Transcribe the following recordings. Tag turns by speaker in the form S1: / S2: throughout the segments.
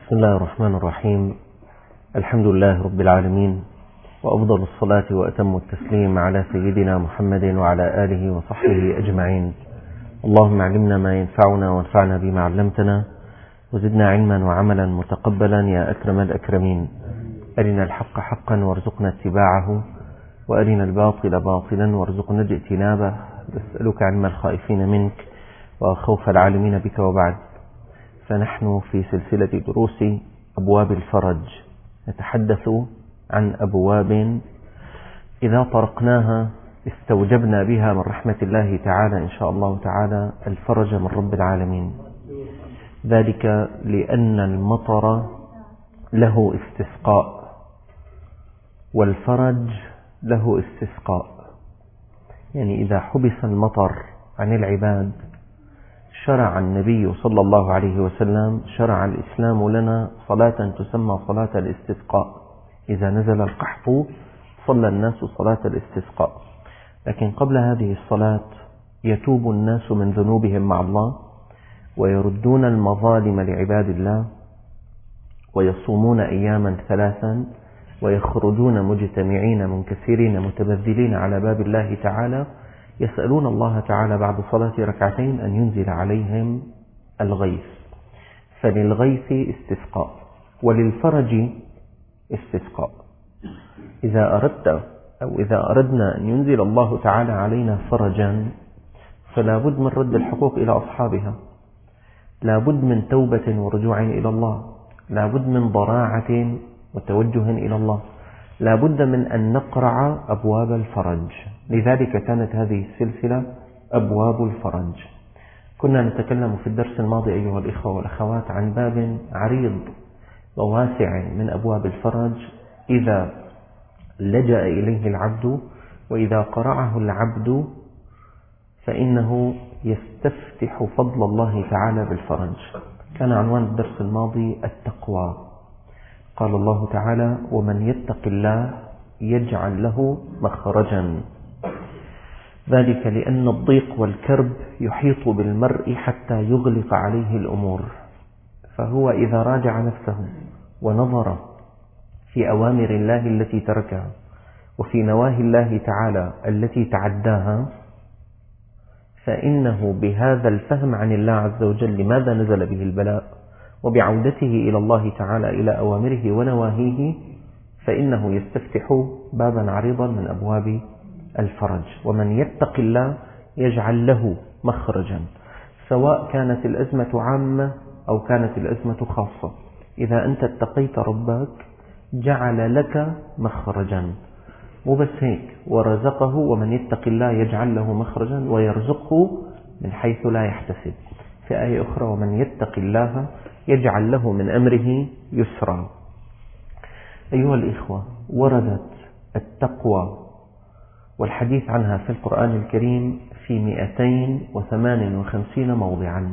S1: بسم الله الرحمن الرحيم. الحمد لله رب العالمين، وأفضل الصلاة وأتم التسليم على سيدنا محمد وعلى آله وصحبه أجمعين. اللهم علمنا ما ينفعنا وانفعنا بما علمتنا، وزدنا علما وعملا متقبلا يا أكرم الأكرمين. أرنا الحق حقا وارزقنا اتباعه، وأرنا الباطل باطلا وارزقنا اجتنابه. نسألك علم الخائفين منك وخوف العالمين بك. وبعد، فنحن في سلسلة دروس أبواب الفرج، نتحدث عن أبواب إذا طرقناها استوجبنا بها من رحمة الله تعالى إن شاء الله تعالى الفرج من رب العالمين. ذلك لأن المطر له استسقاء والفرج له استسقاء. يعني إذا حبس المطر عن العباد شرع النبي صلى الله عليه وسلم، شرع الإسلام لنا صلاة تسمى صلاة الاستسقاء. إذا نزل القحط صلى الناس صلاة الاستسقاء. لكن قبل هذه الصلاة يتوب الناس من ذنوبهم مع الله، ويردون المظالم لعباد الله، ويصومون أياما ثلاثا، ويخرجون مجتمعين منكسرين متبذلين على باب الله تعالى، يسألون الله تعالى بعد صلاة ركعتين أن ينزل عليهم الغيث. فللغيث استسقاء وللفرج استسقاء. إذا أردنا أن ينزل الله تعالى علينا فرجا، فلا بد من رد الحقوق إلى أصحابها، لا بد من توبة ورجوع إلى الله، لا بد من ضراعة وتوجه إلى الله، لا بد من أن نقرع أبواب الفرج. لذلك كانت هذه السلسلة أبواب الفرج. كنا نتكلم في الدرس الماضي أيها الإخوة والأخوات عن باب عريض وواسع من أبواب الفرج، إذا لجأ إليه العبد وإذا قرعه العبد فإنه يستفتح فضل الله تعالى بالفرج. كان عنوان الدرس الماضي التقوى. قال الله تعالى: ومن يتق الله يجعل له مخرجا. ذلك لأن الضيق والكرب يحيط بالمرء حتى يغلق عليه الأمور، فهو إذا راجع نفسه ونظر في أوامر الله التي تركها وفي نواهي الله تعالى التي تعداها، فإنه بهذا الفهم عن الله عز وجل لماذا نزل به البلاء، وبعودته إلى الله تعالى إلى أوامره ونواهيه، فإنه يستفتح بابا عريضا من أبواب الفرج. ومن يتق الله يجعل له مخرجا، سواء كانت الأزمة عامة أو كانت الأزمة خاصة. إذا أنت اتقيت ربك جعل لك مخرجا، مو بس هيك، ورزقه. ومن يتق الله يجعل له مخرجا ويرزقه من حيث لا يحتسب. في آية أخرى: ومن يتق الله يجعل له من أمره يسرا. أيها الإخوة، وردت التقوى والحديث عنها في القرآن الكريم في 258 موضعا.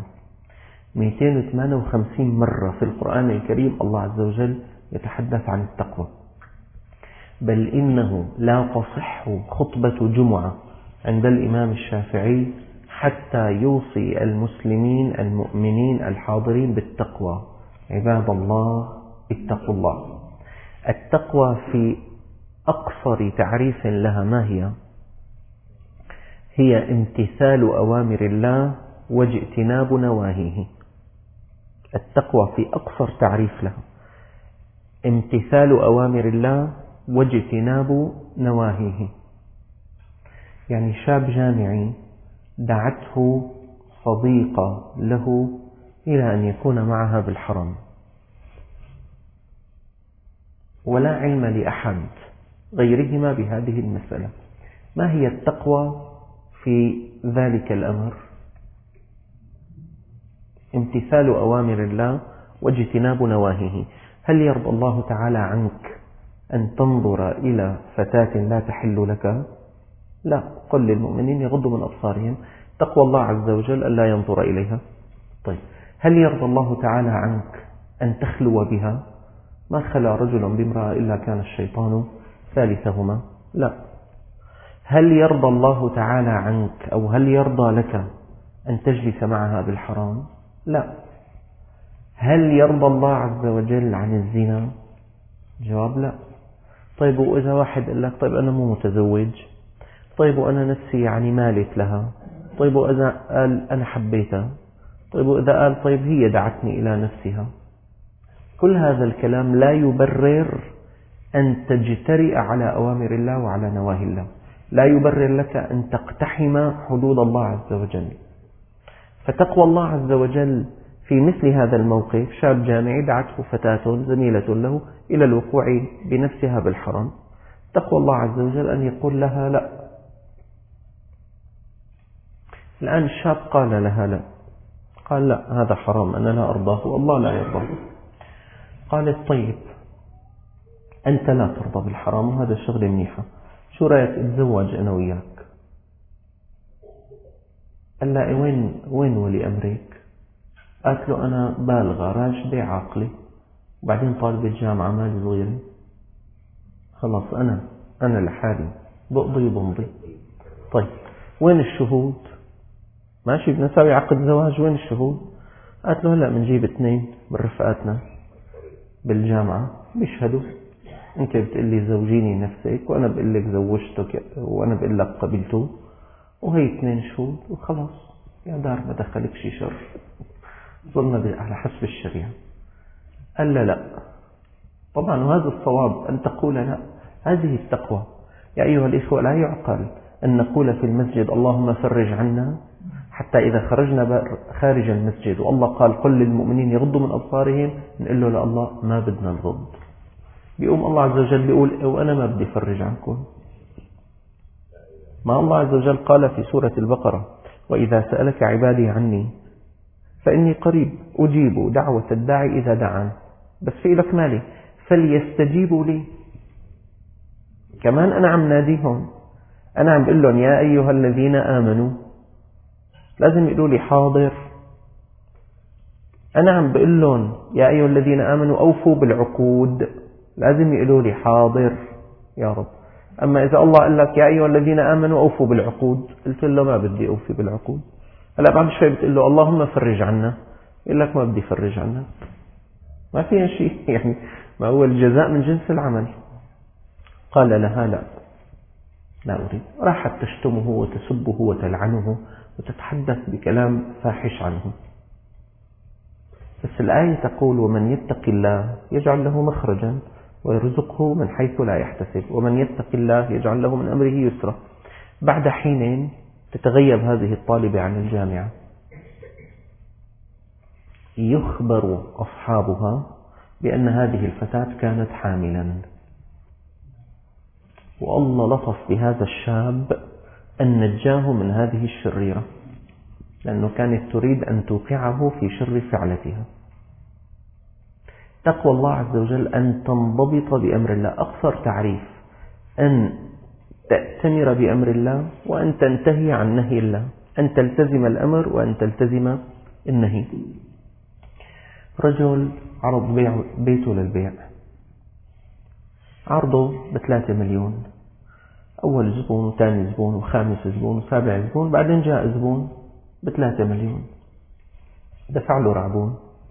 S1: 258 مرة في القرآن الكريم الله عز وجل يتحدث عن التقوى. بل إنه لا تصح خطبة جمعة عند الإمام الشافعي حتى يوصي المسلمين المؤمنين الحاضرين بالتقوى: عباد الله اتقوا الله. التقوى في أقصر تعريف لها ما هي؟ هي امتثال أوامر الله واجتناب نواهيه. التقوى في أقصر تعريف لها امتثال أوامر الله واجتناب نواهيه. يعني شاب جامعي دعته صديقة له إلى أن يكون معها بالحرم، ولا علم لأحد غيرهما بهذه المسألة. ما هي التقوى في ذلك الأمر؟ امتثال أوامر الله واجتناب نواهيه. هل يرضى الله تعالى عنك أن تنظر إلى فتاة لا تحل لك؟ لا. قل للمؤمنين يغضوا من أبصارهم. تقوى الله عز وجل ألا ينظر إليها. طيب، هل يرضى الله تعالى عنك أن تخلو بها؟ ما خلى رجل بامرأة إلا كان الشيطان ثالثهما. لا. هل يرضى الله تعالى عنك أو هل يرضى لك أن تجلس معها بالحرام؟ لا. هل يرضى الله عز وجل عن الزنا؟ جواب لا. طيب وإذا واحد قال لك طيب أنا مو متزوج، طيب وأنا نفسي يعني مالت لها، طيب وإذا قال أنا حبيتها، طيب وإذا قال طيب هي دعتني إلى نفسها، كل هذا الكلام لا يبرر أن تجترئ على أوامر الله وعلى نواهي الله، لا يبرر لك أن تقتحم حدود الله عز وجل. فتقوى الله عز وجل في مثل هذا الموقف، شاب جامعي دعته فتاة زميلة له إلى الوقوع بنفسها بالحرام، تقوى الله عز وجل أن يقول لها لا. الآن الشاب قال لها لا، قال لا هذا حرام، أنا لا أرضاه والله لا يرضاه. قالت طيب أنت لا ترضى بالحرام وهذا الشغل منيحة، شو رأيك اتزوج أنا وياك؟ قال لا وين ولي أمرك؟ قالت له أنا بالغة راشدة عاقلة وبعدين طالبة جامعة مالي صغيرة، خلاص أنا لحالي بقضي وبمضي. طيب وين الشهود؟ ماشي بدنا نسوي عقد زواج، وين الشهود؟ قالت له هلأ بنجيب 2 من رفقاتنا بالجامعة بيشهدوا، أنت بتقول لي زوجيني نفسك وأنا بقول لك زوجتك وأنا بقول لك قبلته، وهي 2 شهود وخلاص يا دار ما دخلك شي شر، ظلنا على حسب الشريعة. قال لا طبعا، وهذا الصواب أن تقول لا. هذه التقوى يا أيها الإخوة. لا يعقل أن نقول في المسجد اللهم فرج عنا، حتى إذا خرجنا خارج المسجد والله قال قل للمؤمنين يغضوا من أبصارهم، نقول له لا الله ما بدنا نغض. بيقوم الله عز وجل بيقول وأنا ما بدي فرج عنكم. ما الله عز وجل قال في سورة البقرة وإذا سألك عبادي عني فإني قريب أجيب دعوة الداعي إذا دعان، بس في لك مالي فليستجيبوا لي. كمان أنا عم ناديهم، أنا عم بقول لهم يا أيها الذين آمنوا، لازم يقولوا لي حاضر. أنا عم بقول لهم يا أيها الذين آمنوا أوفوا بالعقود، لازم يقولوا لي حاضر يا رب. أما إذا الله قال لك يا أيها الذين آمنوا أوفوا بالعقود، قلت له ما بدي أوفي بالعقود. هلا بعد شوي بتقول له اللهم فرج عنا، يقول لك ما بدي فرج عنا. ما فيها شيء يعني، ما هو الجزاء من جنس العمل. قال لها لا أريد. راحت تشتمه وتسبه وتلعنه وتتحدث بكلام فاحش عنه. بس الآية تقول ومن يتق الله يجعل له مخرجا ويرزقه من حيث لا يحتسب، ومن يتق الله يجعل له من أمره يسرا. بعد حين تتغيب هذه الطالبة عن الجامعة، يخبر أصحابها بأن هذه الفتاة كانت حاملا، والله لطف بهذا الشاب أن نجاه من هذه الشريرة، لأنه كانت تريد أن توقعه في شر فعلتها. تقوى الله عز وجل أن تنضبط بأمر الله. أقصر تعريف أن تأتمر بأمر الله وأن تنتهي عن نهي الله، أن تلتزم الأمر وأن تلتزم النهي. رجل عرض بيته للبيع، عرضه ب3 مليون، أول زبون وثاني زبون وخامس زبون وسابع زبون، بعدين جاء زبون ب3 مليون دفع له رعبون،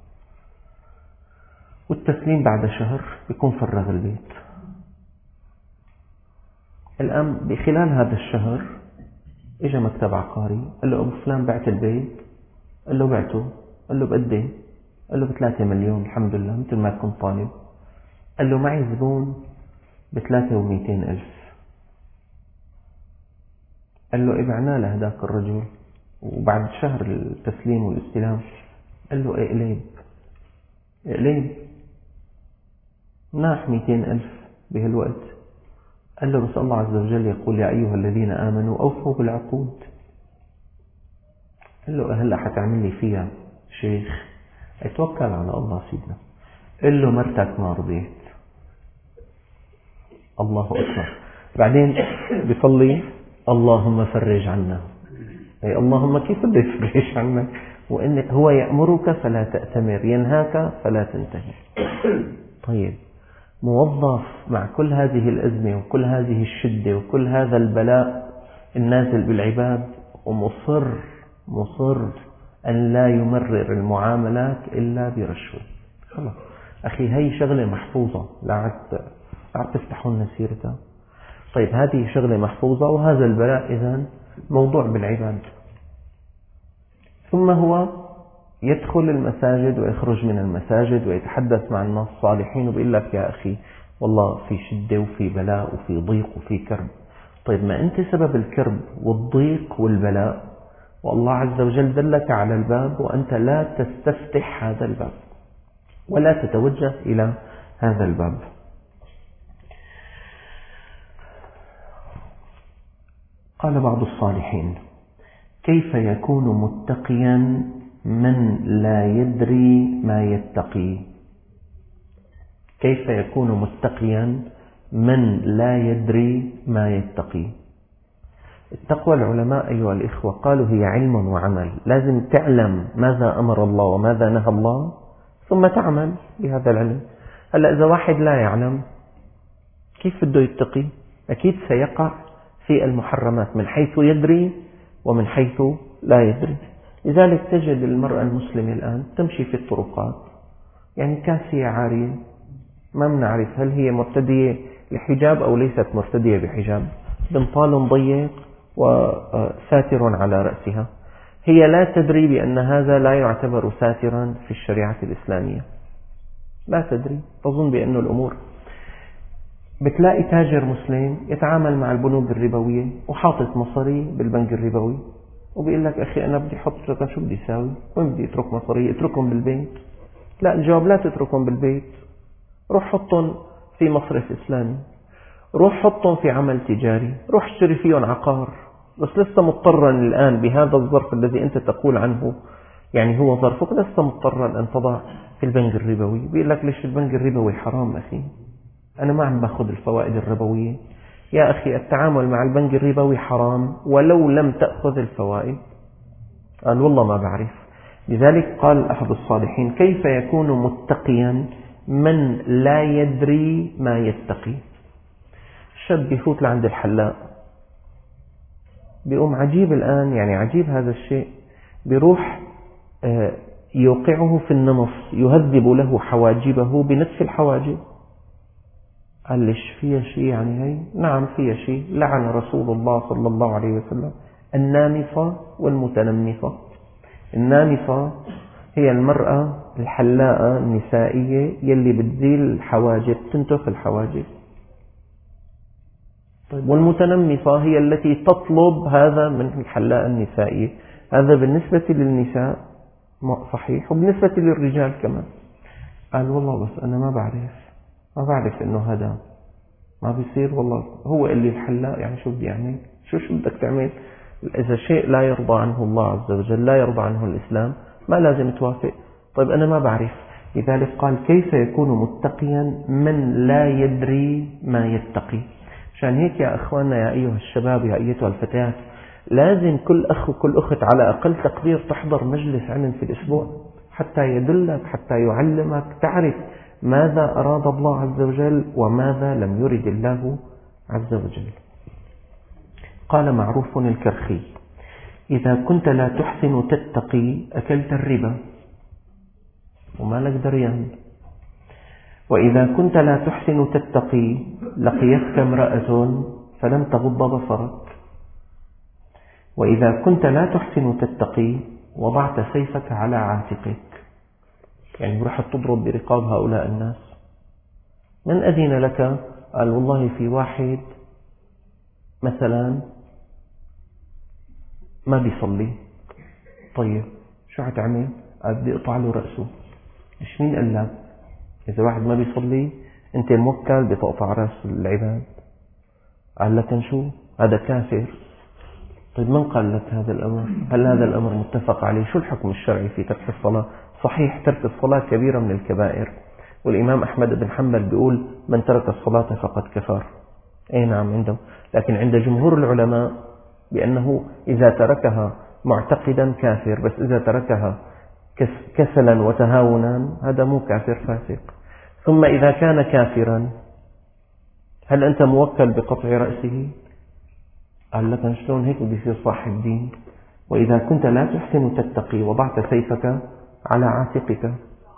S1: والتسليم بعد شهر بيكون فرغ البيت. الآن بخلال هذا الشهر إجا مكتب عقاري قال له أبو فلان بعت البيت، قال له بعته، قال له بقد ايه؟ قال له ب3 مليون الحمد لله مثل ما كنت طالب. قال له معي زبون ب3,200,000. قال له ابعنا لهداك الرجل، وبعد شهر التسليم والاستلام قال له اقليب ناح 200,000 بهالوقت. قال له بس الله عز وجل يقول يا أيها الذين آمنوا أوفوا بالعقود. قال له هلأ حتعمل لي فيها شيخ؟ اتوكل على الله سيدنا. قال له مرتك ما رضيت. الله أكبر. بعدين بيصلي اللهم فرج عنا. أي اللهم كيف بده يفرج عنك وإن هو يأمرك فلا تأتمر، ينهاك فلا تنتهي. طيب موظف مع كل هذه الأزمة وكل هذه الشدة وكل هذا البلاء النازل بالعباد ومصر أن لا يمرر المعاملات إلا برشوة. خلاص أخي، هي شغلة محفوظة، لا عاد تفتحون سيرتها. طيب هذه شغلة محفوظة، وهذا البلاء إذن موضوع بالعباد. ثم هو يدخل المساجد ويخرج من المساجد ويتحدث مع الناس الصالحين وبيقول لك يا أخي والله في شدة وفي بلاء وفي ضيق وفي كرب. طيب ما أنت سبب الكرب والضيق والبلاء، والله عز وجل دلك على الباب وأنت لا تستفتح هذا الباب ولا تتوجه إلى هذا الباب. قال بعض الصالحين: كيف يكون متقيا من لا يدري ما يتقي؟ كيف يكون متقيا من لا يدري ما يتقي؟ التقوى العلماء أيها الإخوة قالوا هي علم وعمل. لازم تعلم ماذا أمر الله وماذا نهى الله ثم تعمل بهذا العلم. هلأ إذا واحد لا يعلم كيف بده يتقي؟ أكيد سيقع في المحرمات من حيث يدري ومن حيث لا يدري. لذلك تجد المرأة المسلمة الآن تمشي في الطرقات يعني كاسية عارية، ما بنعرف هل هي مرتدية لحجاب أو ليست مرتدية بحجاب، بنطال ضيق وساتر على رأسها. هي لا تدري بأن هذا لا يعتبر ساترا في الشريعة الإسلامية، لا تدري، تظن بأن الأمور. بتلاقي تاجر مسلم يتعامل مع البنوك الربوية وحاطط مصاري بالبنك الربوي وبيقول لك أخي أنا بدي أحط، شو بدي أساوي؟ وين بدي أترك مصاري؟ أتركهم بالبيت؟ لا، الجواب لا تتركهم بالبيت، روح حطهم في مصرف إسلامي، روح حطهم في عمل تجاري، روح اشتري فيهم عقار. بس لست مضطرا الآن بهذا الظرف الذي أنت تقول عنه يعني هو ظرفك، لست مضطرا أن تضع في البنك الربوي. بيقول لك ليش البنك الربوي حرام أخي؟ أنا ما عم باخذ الفوائد الربوية. يا أخي التعامل مع البنك الربوي حرام ولو لم تأخذ الفوائد. قال والله ما بعرف. لذلك قال أحد الصالحين: كيف يكون متقيا من لا يدري ما يتقي؟ شاب يفوت لعند الحلاق، بيقوم عجيب الآن، يعني عجيب هذا الشيء، بيروح يوقعه في النمص، يهذب له حواجبه بنتف الحواجب. قال ليش فيها شيء يعني هي؟ نعم فيها شيء. لعن رسول الله صلى الله عليه وسلم النامصة والمتنمصة. النامصة هي المرأة الحلاقة النسائية يلي بتزيل الحواجب، تنتف الحواجب. طيب والمتنمصة هي التي تطلب هذا من الحلاقة النسائية. هذا بالنسبة للنساء صحيح وبالنسبة للرجال كمان. قال والله بس أنا ما بعرف إنه هذا ما بيصير. والله هو اللي الحلاق، يعني شو بدي أعمل؟ شو بدك تعمل؟ إذا شيء لا يرضى عنه الله عز وجل، لا يرضى عنه الإسلام، ما لازم توافق. طيب أنا ما بعرف. لذلك قال: كيف يكون متقيا من لا يدري ما يتقي؟ عشان هيك يا أخواننا، يا أيها الشباب، يا أيتها الفتيات، لازم كل أخ وكل أخت على أقل تقدير تحضر مجلس علم في الأسبوع حتى يدلك، حتى يعلمك، تعرف ماذا أراد الله عز وجل وماذا لم يرد الله عز وجل. قال معروف الكرخي: إذا كنت لا تحسن تتقي أكلت الربا وما لك دريان، وإذا كنت لا تحسن تتقي لقيتك امرأة فلم تغض بصرك، وإذا كنت لا تحسن تتقي وضعت سيفك على عاتقك. يعني رحت تضرب برقاب هؤلاء الناس. من أذن لك؟ قال والله في واحد مثلا ما بيصلي. طيب شو هتعمل؟ قال بدي اقطع له رأسه. إيش مين قال لك؟ إذا واحد ما بيصلي أنت موكل بتقطع رأس العباد. قال لك شو؟ هذا كافر. طيب من قال لك هذا الأمر؟ هل هذا الأمر متفق عليه؟ شو الحكم الشرعي في ترك الصلاة؟ صحيح ترك الصلاة كبيرة من الكبائر، والإمام أحمد بن حنبل بيقول من ترك الصلاة فقد كفر. أي نعم عنده، لكن عند جمهور العلماء بأنه إذا تركها معتقدا كافر، بس إذا تركها كسلا وتهاونا هذا مو كافر، فاسق. ثم إذا كان كافرا هل أنت موكل بقطع رأسه؟ قال لك شلون هيك بده يصير صاحب دين؟ وإذا كنت لا تحسن تتقي وضعت سيفك على عاتقك.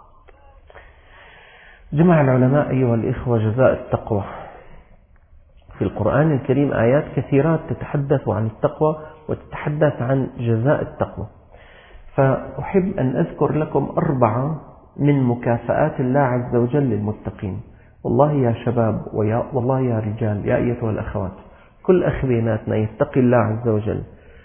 S1: جمع العلماء أيها الإخوة جزاء التقوى في القرآن الكريم آيات كثيرات تتحدث عن التقوى وتتحدث عن جزاء التقوى، فأحب أن أذكر لكم 4 من مكافآت الله عز وجل للمتقين. والله يا شباب والله يا رجال، يا أيتها الأخوات، كل أخ بيناتنا يتقي الله عز وجل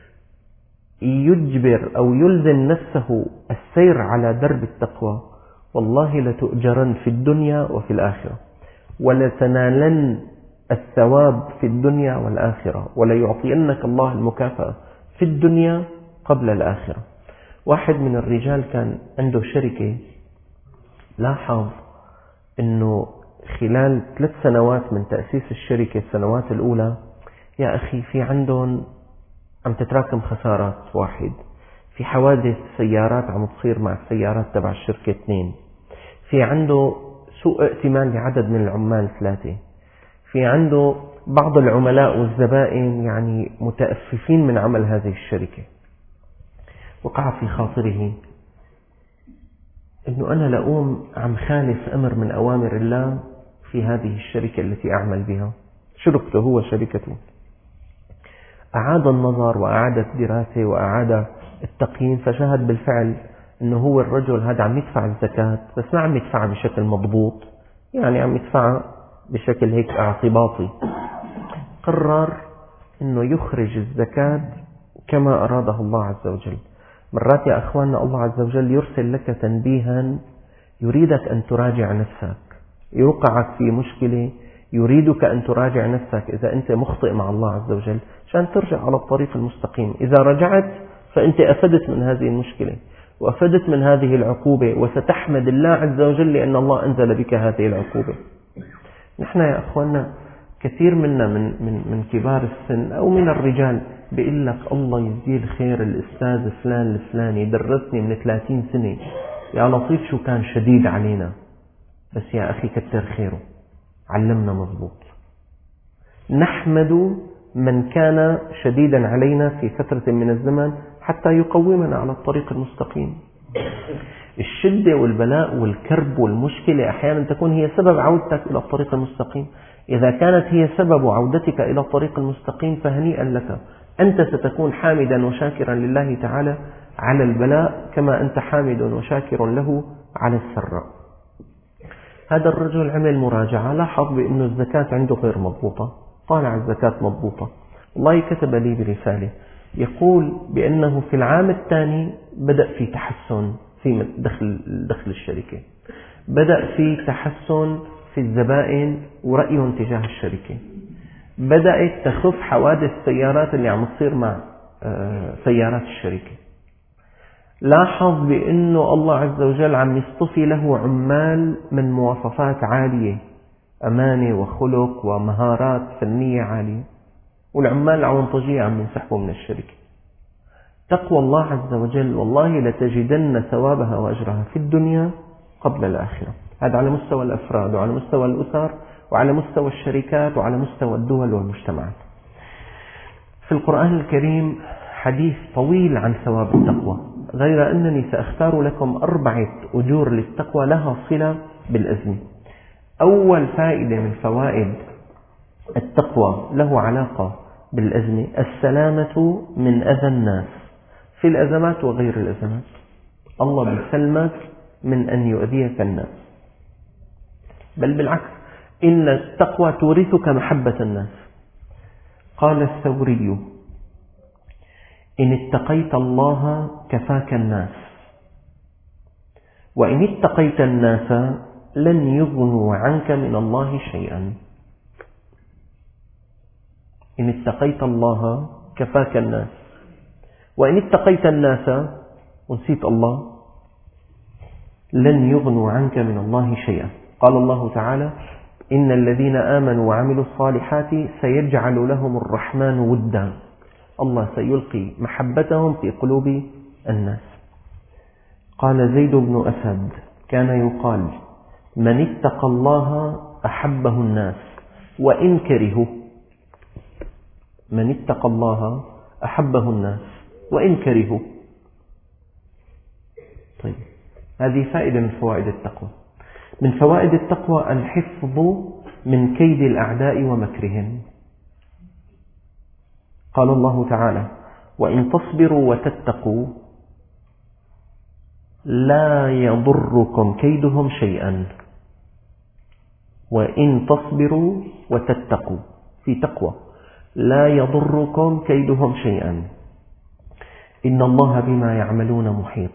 S1: يجبر أو يلزم نفسه السير على درب التقوى، والله لتؤجرن في الدنيا وفي الآخرة، ولتنالن الثواب في الدنيا والآخرة، وليعطينك الله المكافأة في الدنيا قبل الآخرة. واحد من الرجال كان عنده شركة، لاحظ أنه خلال 3 سنوات من تأسيس الشركة، السنوات الأولى يا أخي في عندهم عم تتراكم خسارات، 1 في حوادث سيارات عم تصير مع السيارات تبع الشركة، 2 في عنده سوء ائتمان لعدد من العمال، 3 في عنده بعض العملاء والزبائن يعني متأففين من عمل هذه الشركة. وقع في خاطره أنه أنا لأقوم عم خالف أمر من أوامر الله في هذه الشركة التي أعمل بها، شركته هو شركته. أعاد النظر وأعاد الدراسة وأعاد التقييم، فشاهد بالفعل أنه هو الرجل هذا عم يدفع الزكاة، بس ما عم يدفعها بشكل مضبوط، يعني عم يدفعها بشكل هيك اعتباطي. قرر أنه يخرج الزكاة كما أراده الله عز وجل. مرات يا أخواننا الله عز وجل يرسل لك تنبيها، يريدك أن تراجع نفسك، يوقعك في مشكلة يريدك أن تراجع نفسك إذا أنت مخطئ مع الله عز وجل، عشان ترجع على الطريق المستقيم. إذا رجعت فأنت أفدت من هذه المشكلة وأفدت من هذه العقوبة، وستحمد الله عز وجل لأن الله أنزل بك هذه العقوبة. نحن يا أخواننا كثير منا من كبار السن أو من الرجال بيقول لك الله يجزيه الخير الأستاذ فلان الفلاني درسني من 30 سنة، يا لطيف شو كان شديد علينا، بس يا أخي كتر خيره علمنا مضبوط. نحمد من كان شديدا علينا في فترة من الزمن حتى يقومنا على الطريق المستقيم. الشدة والبلاء والكرب والمشكلة أحيانا تكون هي سبب عودتك إلى الطريق المستقيم. إذا كانت هي سبب عودتك إلى الطريق المستقيم فهنيئا لك، أنت ستكون حامدا وشاكرا لله تعالى على البلاء كما أنت حامد وشاكر له على السراء. هذا الرجل عمل مراجعة، لاحظ بأنه الزكاة عنده غير مضبوطة، طالع الزكاة مضبوطة. الله كتب لي برسالة يقول بأنه في العام الثاني بدأ في تحسن في دخل الشركة، بدأ في تحسن في الزبائن ورأيهم تجاه الشركة، بدأت تخف حوادث السيارات اللي عم تصير مع سيارات الشركة. لاحظ بأنه الله عز وجل عم يصطفي له عمال من مواصفات عالية، أمانة وخلق ومهارات فنية عالية، والعمال العنطجية عم ينسحبوا من الشركة. تقوى الله عز وجل والله لتجدن ثوابها وأجرها في الدنيا قبل الآخرة. هذا على مستوى الأفراد وعلى مستوى الأسر وعلى مستوى الشركات وعلى مستوى الدول والمجتمعات. في القرآن الكريم حديث طويل عن ثواب التقوى، غير أنني سأختار لكم 4 أجور للتقوى لها صلة بالأزمة. أول فائدة من فوائد التقوى له علاقة بالأزمة، السلامة من أذى الناس في الأزمات وغير الأزمات. الله بيسلمك من أن يؤذيك الناس، بل بالعكس إن التقوى تورثك محبة الناس. قال الثوري: إن اتقيت الله كفاك الناس، وإن اتقيت الناس لن يغنوا عنك من الله شيئا. إن اتقيت الله كفاك الناس، وإن اتقيت الناس ونسيت الله لن يغنوا عنك من الله شيئا. قال الله تعالى: إن الذين آمنوا وعملوا الصالحات سيجعل لهم الرحمن ودا، الله سيلقي محبتهم في قلوب الناس. قال زيد بن أسد: كان يقال من اتقى الله أحبه الناس وإن كرهوا. من اتقى الله أحبه الناس وإن كرهوا. طيب، هذه فائدة من فوائد التقوى. من فوائد التقوى الحفظ من كيد الأعداء ومكرهم. قال الله تعالى: وإن تصبروا وتتقوا لا يضركم كيدهم شيئا. وإن تصبروا وتتقوا، في تقوى، لا يضركم كيدهم شيئا إن الله بما يعملون محيط.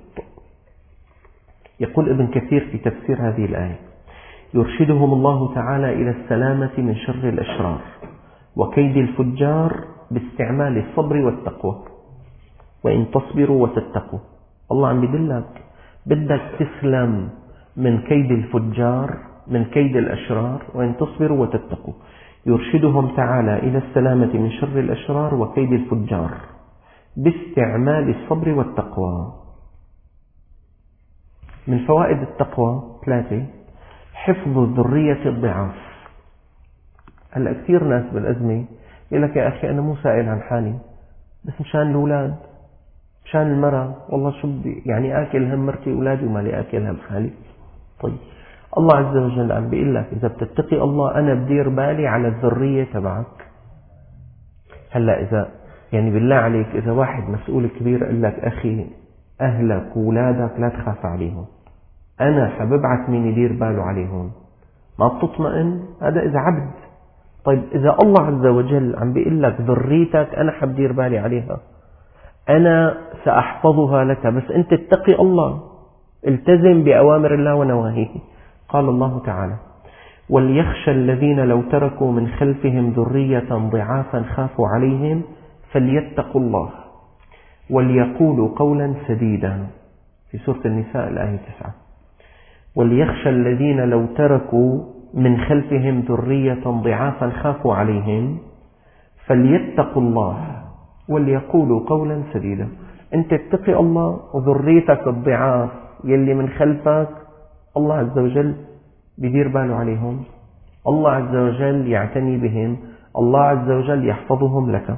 S1: يقول ابن كثير في تفسير هذه الآية: يرشدهم الله تعالى إلى السلامة من شر الأشرار وكيد الفجار باستعمال الصبر والتقوى. وإن تصبروا وتتقوا، الله عم يدلك بدك تسلم من كيد الفجار، من كيد الأشرار، وإن تصبروا وتتقوا. يرشدهم تعالى إلى السلامة من شر الأشرار وكيد الفجار باستعمال الصبر والتقوى. من فوائد التقوى 3: حفظ ذرية الضعاف. هلأ كثير ناس بالأزمة يقول لك: يا أخي أنا مو سائل عن حالي، بس مشان الأولاد، مشان المرأة، والله شو بدي يعني آكل هم مرتي وأولادي وما لي آكل هم حالي. طيب، الله عز وجل عم بيقول لك إذا بتتقي الله أنا بدير بالي على الذرية تبعك. هلأ إذا يعني بالله عليك إذا واحد مسؤول كبير قال لك: أخي أهلك وأولادك لا تخاف عليهم، أنا حببعث مين يدير باله عليهم، ما بتطمئن؟ هذا إذا عبد. طيب، إذا الله عز وجل عم بيقول لك ذريتك أنا حبدير بالي عليها، أنا سأحفظها لك، بس أنت اتقي الله، التزم بأوامر الله ونواهيه. قال الله تعالى: وليخشى الذين لو تركوا من خلفهم ذرية ضعافا خافوا عليهم فليتقوا الله وليقولوا قولا سديدا، في سورة النساء الآية 9. وليخشى الذين لو تركوا من خلفهم ذرية ضعافا خافوا عليهم فليتقوا الله وليقولوا قولا سديدا. أنت اتقي الله وذريتك الضعاف يلي من خلفك الله عز وجل بيدير باله عليهم، الله عز وجل يعتني بهم، الله عز وجل يحفظهم لك.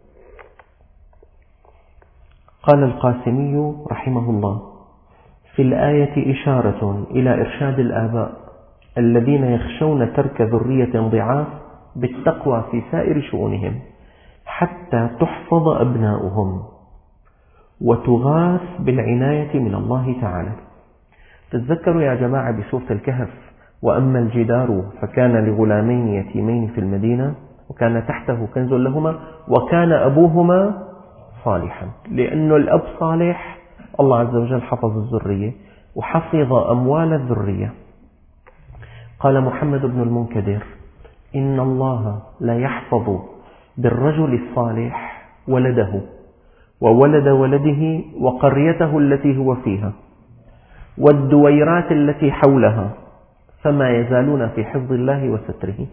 S1: قال القاسمي رحمه الله: في الآية إشارة إلى إرشاد الآباء الذين يخشون ترك ذرية ضعاف بالتقوى في سائر شؤونهم حتى تحفظ أبناؤهم وتغاث بالعناية من الله تعالى. تتذكروا يا جماعة بسورة الكهف: وأما الجدار فكان لغلامين يتيمين في المدينة وكان تحته كنز لهما وكان أبوهما صالحا. لأنه الأب صالح الله عز وجل حفظ الذرية وحفظ أموال الذرية. قال محمد بن المنكدر: إن الله لا يحفظ بالرجل الصالح ولده وولد ولده وقريته التي هو فيها والدويرات التي حولها فما يزالون في حفظ الله وستره.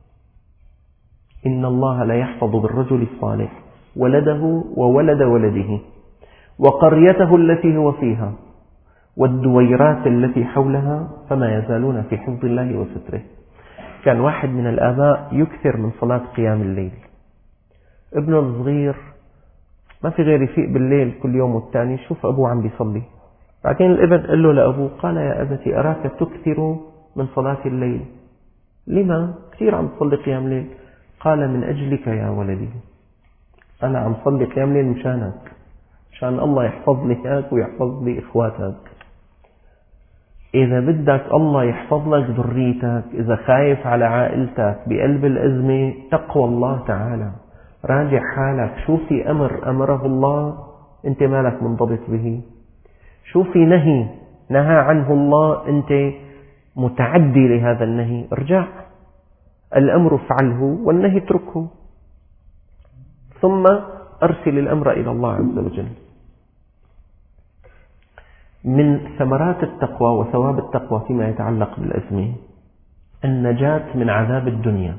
S1: إن الله لا يحفظ بالرجل الصالح ولده وولد ولده وقريته التي هو فيها والدويرات التي حولها فما يزالون في حفظ الله وستره. كان واحد من الآباء يكثر من صلاة قيام الليل، ابنه الصغير ما في غير يفيق بالليل كل يوم والتاني شوف أبوه عم بيصلي. بعدين الابن قال له لأبوه: قال يا أبتي أراك تكثر من صلاة الليل، لما كثير عم تصلي قيام الليل؟ قال: من أجلك يا ولدي، أنا عم صلي قيام الليل مشانك، مشان الله يحفظ لي إياك ويحفظ لي إخواتك. إذا بدك الله يحفظ لك ذريتك، إذا خايف على عائلتك بقلب الأزمة، تقوى الله تعالى، راجع حالك، شو في أمر أمره الله أنت مالك منضبط به، شو في نهي نهى عنه الله أنت متعدي لهذا النهي، ارجع، الأمر افعله والنهي اتركه، ثم أرسل الأمر إلى الله عز وجل. من ثمرات التقوى وثواب التقوى فيما يتعلق بالأزمة النجاة من عذاب الدنيا.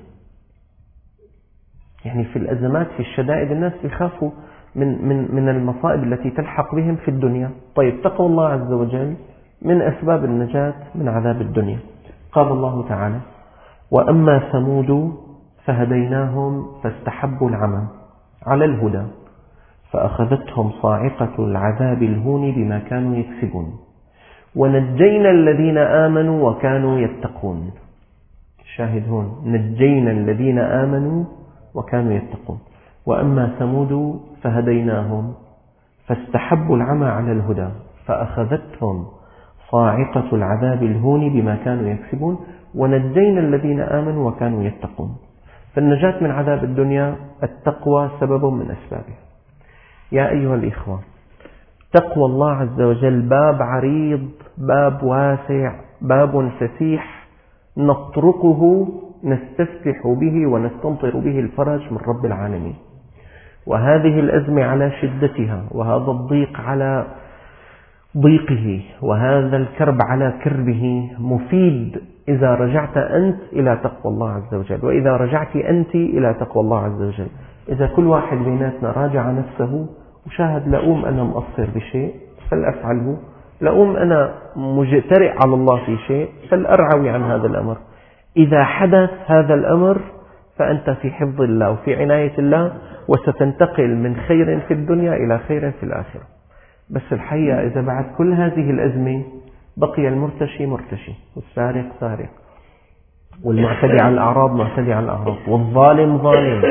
S1: يعني في الأزمات، في الشدائد، الناس يخافوا من المصائب التي تلحق بهم في الدنيا. طيب، تقوى الله عز وجل من أسباب النجاة من عذاب الدنيا. قال الله تعالى: وأما ثمود فهديناهم فاستحبوا العمى على الهدى فأخذتهم صاعقة العذاب الهون بما كانوا يكسبون ونجينا الذين آمنوا وكانوا يتقون. شاهد هون، نجينا الذين آمنوا وكانوا يتقون. وأما ثمود فهديناهم فاستحبوا العمى على الهدى فأخذتهم صاعقة العذاب الهون بما كانوا يكسبون ونجينا الذين آمنوا وكانوا يتقون. فالنجاة من عذاب الدنيا التقوى سبب من أسبابه. يا أيها الإخوة، تقوى الله عز وجل باب عريض، باب واسع، باب فسيح نطرقه نستفتح به ونستمطر به الفرج من رب العالمين. وهذه الأزمة على شدتها، وهذا الضيق على ضيقه، وهذا الكرب على كربه مفيد إذا رجعت أنت إلى تقوى الله عز وجل، وإذا رجعت أنت إلى تقوى الله عز وجل. إذا كل واحد بيناتنا راجع نفسه وشاهد لأوم أنا مقصر بشيء فلأفعله، لأوم أنا مجترئ على الله في شيء فلأرعوي عن هذا الأمر. إذا حدث هذا الأمر فأنت في حفظ الله وفي عناية الله، وستنتقل من خير في الدنيا إلى خير في الآخرة. بس الحقيقة إذا بعد كل هذه الأزمة بقي المرتشي مرتشي، والسارق سارق، والمعتدي على الأعراض معتدي على الأعراض، والظالم ظالم،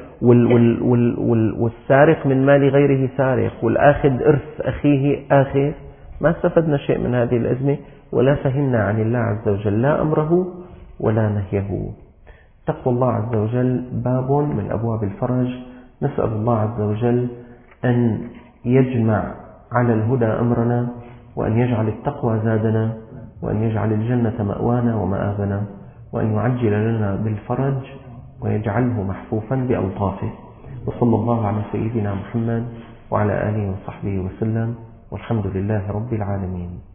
S1: والسارق من مال غيره سارق، والآخذ إرث أخيه آخذ، ما استفدنا شيء من هذه الأزمة ولا فهمنا عن الله عز وجل لا أمره ولا نهيه. تقوى الله عز وجل باب من أبواب الفرج. نسأل الله عز وجل أن يجمع على الهدى أمرنا، وأن يجعل التقوى زادنا، وأن يجعل الجنة مأوانا ومآبنا، وأن يعجل لنا بالفرج ويجعله محفوفا بألطافه. وصلى الله على سيدنا محمد وعلى آله وصحبه وسلم، والحمد لله رب العالمين.